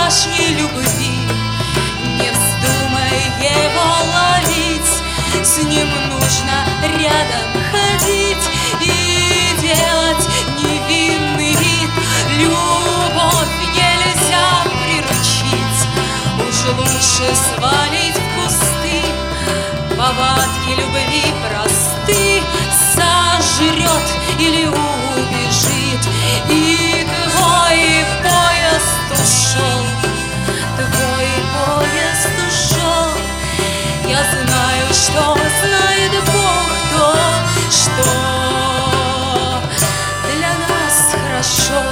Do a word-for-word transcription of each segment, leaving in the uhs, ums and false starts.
вчерашней любви. Не вздумай его ловить, с ним нужно рядом ходить и делать невинный вид. Любовь нельзя приручить, уж лучше свалить в кусты. Повадки любви просты, сожрет или убежит. И твой поезд ушел, твой поезд ушел. Я знаю, что знает Бог то, что для нас хорошо.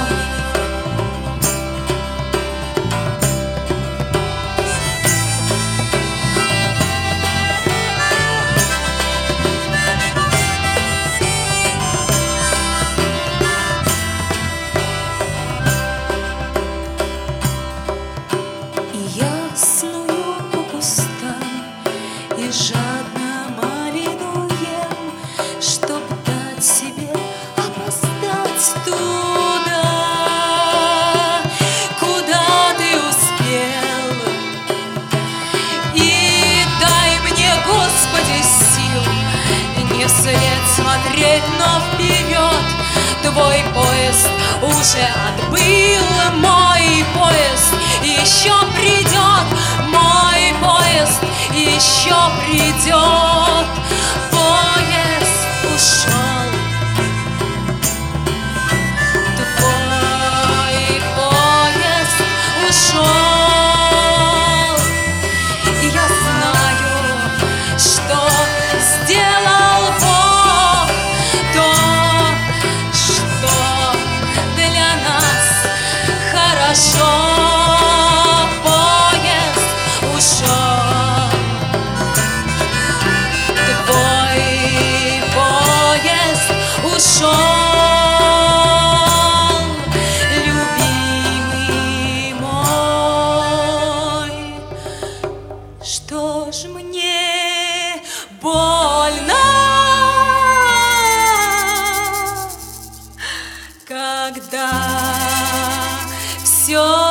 Жадно малину ем, чтоб дать себе опоздать туда, куда ты успел. И дай мне, Господи, сил не вслед смотреть, но вперед. Твой поезд уже отбыл, мой поезд еще придет, мой поезд еще придет. Поезд ушел, твой поезд ушел. И я знаю, что сделал Бог то, что для нас хорошо. Ушел, любимый мой, что ж мне больно, когда все